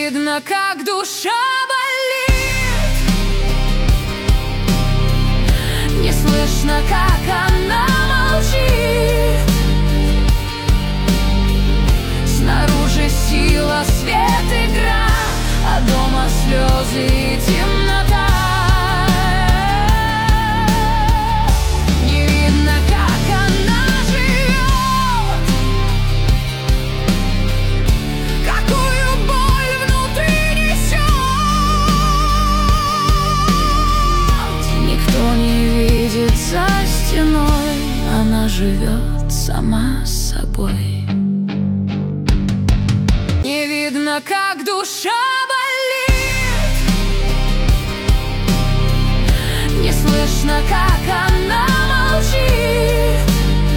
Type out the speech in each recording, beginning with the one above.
видно, как душа болит, не слышно, как она молчит. Снаружи сила, свет, игра, а дома слезы и темнота. Не видно, как она живет, какую боль внутри несет. Никто не видит за стеной, она живет сама с собой. Не видно, как душа болит, не слышно, как она молчит.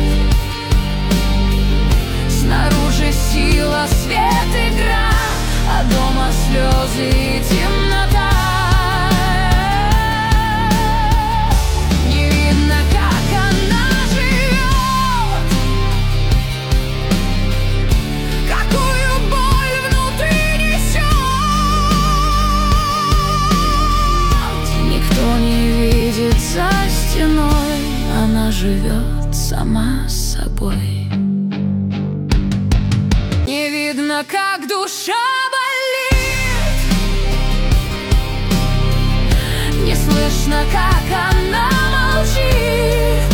Снаружи сила, свет, игра, а дома слезы и темнота. Не видно, как она живет, какую боль внутри несет. Никто не видит за стеной, она живет сама с собой. Не видно, как душа болит, не слышно, как она молчит.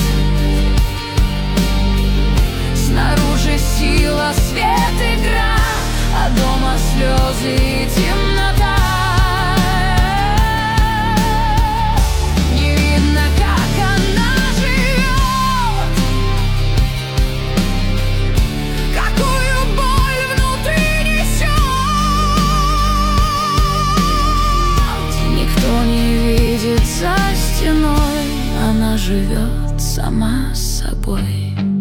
Снаружи сила, свет, игра, а дома слезы и темнота. Не видно, как она живет, какую боль внутри несет. Никто не видит за стеной, она живет сама с собой.